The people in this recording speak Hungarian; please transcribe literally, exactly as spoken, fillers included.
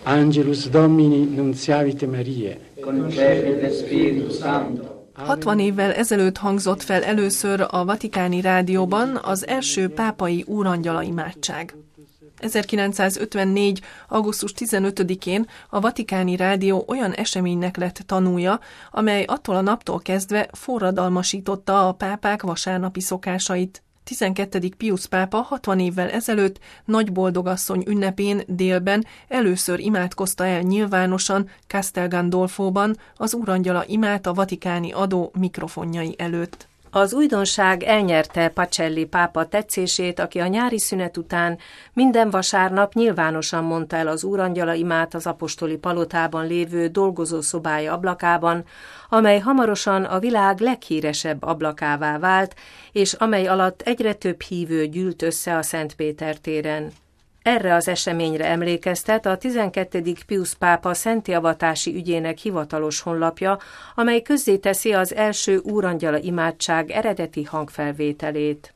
Angelus Domini nunciavit Mariae. Concepit Spiritus Sancto. hatvan évvel ezelőtt hangzott fel először a Vatikáni Rádióban az első pápai úrangyala imádság. ezerkilencszázötvennégy. augusztus tizenötödikén a Vatikáni Rádió olyan eseménynek lett tanúja, amely attól a naptól kezdve forradalmasította a pápák vasárnapi szokásait. tizenkettedik Piusz pápa hatvan évvel ezelőtt Nagy Boldogasszony ünnepén délben először imádkozta el nyilvánosan Castel Gandolfóban az úrangyala imát a vatikáni adó mikrofonjai előtt. Az újdonság elnyerte Pacelli pápa tetszését, aki a nyári szünet után minden vasárnap nyilvánosan mondta el az úrangyala imát az apostoli palotában lévő dolgozószobája ablakában, amely hamarosan a világ leghíresebb ablakává vált, és amely alatt egyre több hívő gyűlt össze a Szent Péter téren. Erre az eseményre emlékeztet a tizenkettedik Piusz pápa szenttiavatási ügyének hivatalos honlapja, amely közzéteszi az első úrangyala imádság eredeti hangfelvételét.